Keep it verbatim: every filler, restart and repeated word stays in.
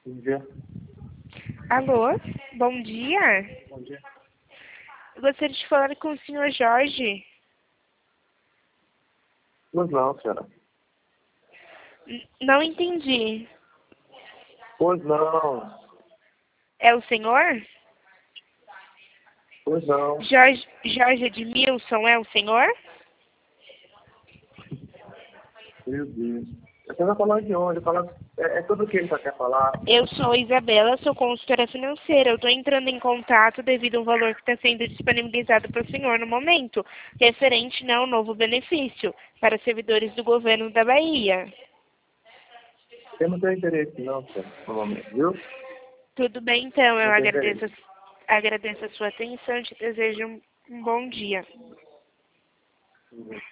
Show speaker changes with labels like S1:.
S1: Bom dia.
S2: Alô, bom dia.
S1: Bom dia.
S2: Eu gostaria de falar com o senhor Jorge.
S1: Pois não, senhora.
S2: N- Não entendi.
S1: Pois não.
S2: É o senhor?
S1: Pois não.
S2: Jorge, Jorge Edmilson é o senhor?
S1: Meu Deus. Você vai falar de onde? Fala... É, é tudo o que ele só quer falar.
S2: Eu sou a Isabela, sou consultora financeira. Eu estou entrando em contato devido ao valor que está sendo disponibilizado para o senhor no momento, referente, né, ao novo benefício para servidores do governo da Bahia.
S1: Eu não tenho interesse não, senhora, no momento, viu?
S2: Tudo bem, então. Eu
S1: Não tenho
S2: agradeço,
S1: interesse.
S2: agradeço a sua atenção e te desejo um um bom dia.
S1: Uhum.